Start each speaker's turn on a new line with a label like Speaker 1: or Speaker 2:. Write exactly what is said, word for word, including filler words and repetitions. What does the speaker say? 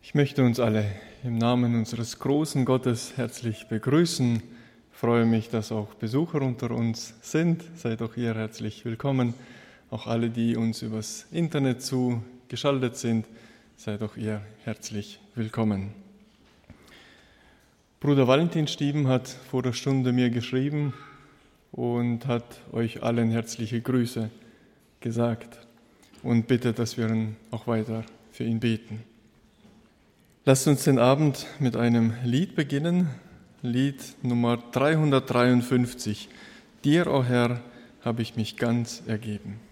Speaker 1: Ich möchte uns alle im Namen unseres großen Gottes herzlich begrüßen. Ich freue mich, dass auch Besucher unter uns sind. Seid auch ihr herzlich willkommen. Auch alle, die uns übers Internet zugeschaltet sind, seid auch ihr herzlich willkommen. Bruder Valentin Stieben hat vor der Stunde mir geschrieben und hat euch allen herzliche Grüße gesagt und bittet, dass wir auch weiter für ihn beten. Lasst uns den Abend mit einem Lied beginnen, Lied Nummer dreihundertdreiundfünfzig. Dir, o Herr, habe ich mich ganz ergeben.